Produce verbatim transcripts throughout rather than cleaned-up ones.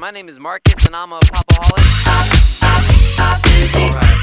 My name is Marcus, and I'm a popaholic. All right.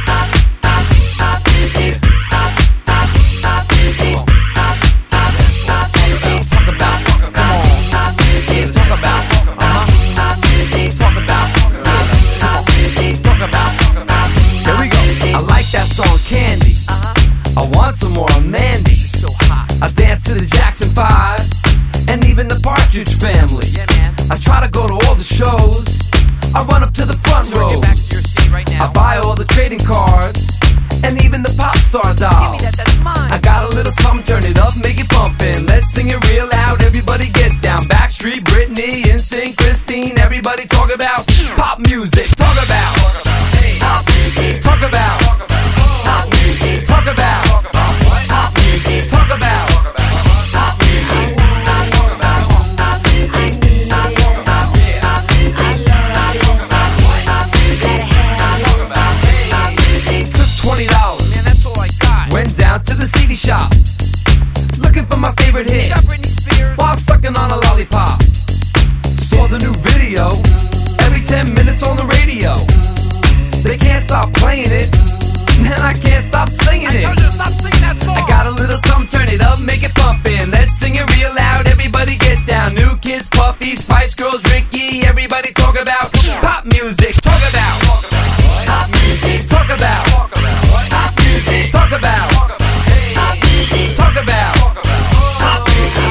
Talk about, talk about, come on. Yeah, talk about, uh-huh. Talk about, come on. Talk about, here we go. I like that song, Candy. Uh-huh. I want some more of Mandy. It's so hot. I dance to the Jackson five, and even the Partridge Family. Yeah, man. I try to go to all the shows. I run up to the front row. Get back to your seat right now. I buy all the trading cards, and even the pop star dolls. Give me that, that's mine. I got a little something, turn it up, make it pumpin'. Let's sing it real loud, everybody get down. Backstreet, Britney, NSYNC, Christine. Everybody talk about pop music. Talk about pop music. Talk about pop music. Talk about pop music. Talk about pop music. twenty dollars. Man, that's all I got. Went down to the C D shop, looking for my favorite hit, while sucking on a lollipop. Saw the new video, every ten minutes on the radio. They can't stop playing it, and I can't stop singing it. I told you to stop singing that song. I got a little something, turn it up, make it pumpin'. Let's sing it real loud, everybody get down. New Kids, Puffy, Spice Girls, Ricky. Everybody talk about pop music. Talk about pop music. Talk about pop music. Talk about pop music. Talk about pop music.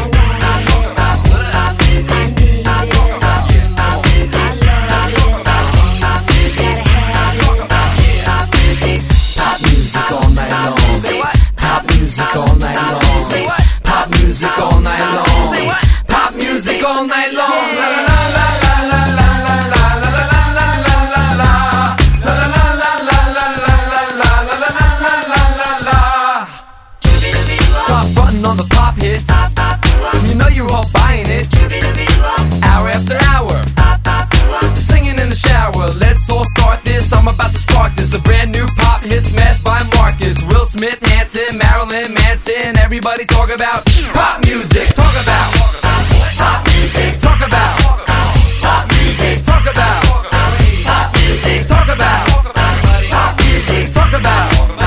Pop music all night long. Say what? Pop music all night long. Say what? Pop music all night long. Say what? Pop music all night long. La la la la la la la la la la la la la la la. Stop frontin' on the pop hits. You know you're all buying it. Hour after hour, singing in the shower. Let's all start this. I'm about to spark this. A brand new pop hit smashed by Marcus, Will Smith, Hanson, Marilyn Manson. Everybody talk about pop music. Talk about pop music. Talk about pop music. Talk about pop music. Talk about pop music. Talk about